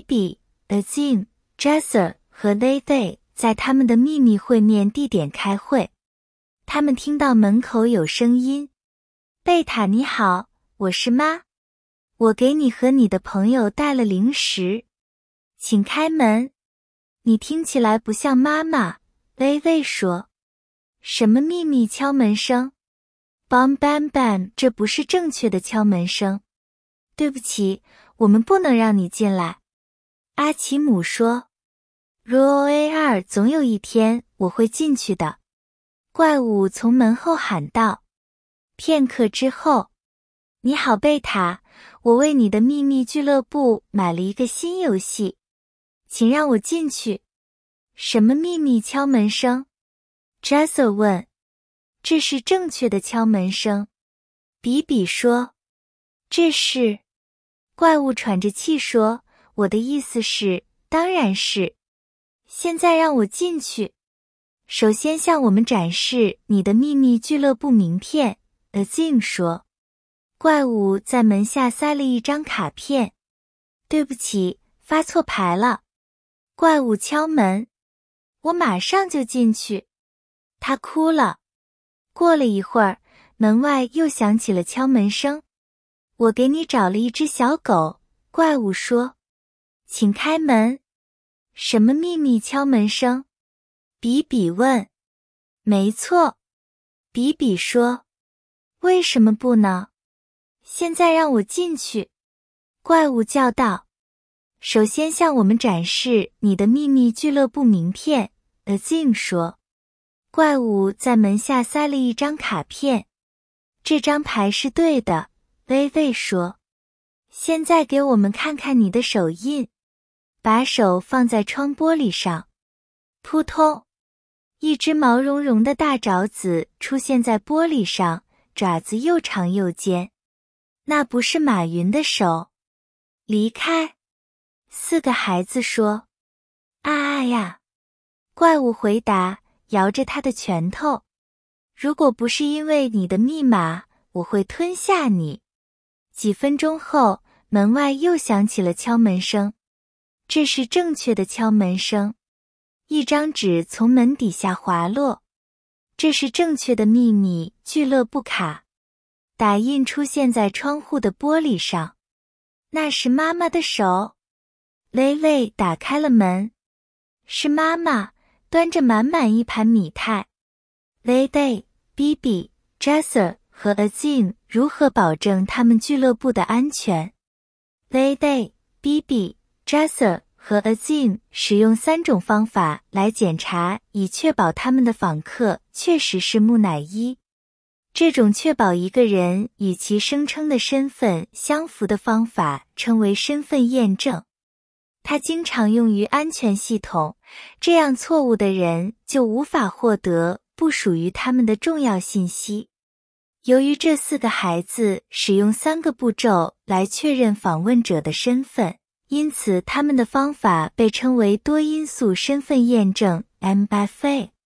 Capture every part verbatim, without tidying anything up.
比比、Azim、Jasser 和 They They 在他们的秘密会面地点开会。他们听到门口有声音：贝塔你好，我是妈。我给你和你的朋友带了零食，请开门。你听起来不像妈妈，薇薇说。什么秘密敲门声 ？Bam bam bam， 这不是正确的敲门声。对不起，我们不能让你进来。阿奇姆说。Rule A 二，总有一天我会进去的。怪物从门后喊道。片刻之后，你好，贝塔，我为你的秘密俱乐部买了一个新游戏，请让我进去。什么秘密敲门声 ？Jasser 问。这是正确的敲门声。比比说。这是。怪物喘着气说，我的意思是，当然是。现在让我进去。首先向我们展示你的秘密俱乐部名片 ，Azim 说。怪物在门下塞了一张卡片。对不起，发错牌了。怪物敲门。我马上就进去。他哭了。过了一会儿，门外又响起了敲门声。我给你找了一只小狗，怪物说。请开门。什么秘密敲门声？比比问。没错。比比说。为什么不呢？现在让我进去。怪物叫道。首先向我们展示你的秘密俱乐部名片 ，Azim 说。怪物在门下塞了一张卡片。这张牌是对的，薇薇说。现在给我们看看你的手印。把手放在窗玻璃上。扑通！一只毛茸茸的大爪子出现在玻璃上，爪子又长又尖。那不是马云的手。离开！四个孩子说。啊啊呀！怪物回答，摇着他的拳头。如果不是因为你的密码，我会吞下你。几分钟后，门外又响起了敲门声。这是正确的敲门声。一张纸从门底下滑落。这是正确的秘密俱乐部卡。打印出现在窗户的玻璃上。那是妈妈的手。薇薇打开了门。是妈妈，端着满满一盘米泰。They They、比比、Jasser 和 Azim 如何保证他们俱乐部的安全？ They They、比比、Jasser 和 Azim 使用三种方法来检查，以确保他们的访客确实是木乃伊。这种确保一个人与其声称的身份相符的方法称为身份验证。它经常用于安全系统，这样错误的人就无法获得不属于他们的重要信息。由于这四个孩子使用三个步骤来确认访问者的身份，因此他们的方法被称为多因素身份验证 M F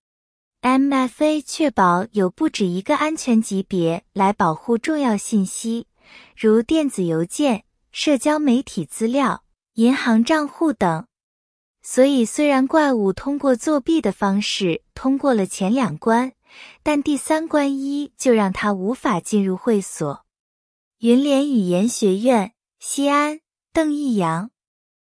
A。M F A 确保有不止一个安全级别来保护重要信息，如电子邮件、社交媒体资料、银行账户等。所以虽然怪物通过作弊的方式通过了前两关，但第三关一就让他无法进入会所。云联语言学院，西安，邓一阳。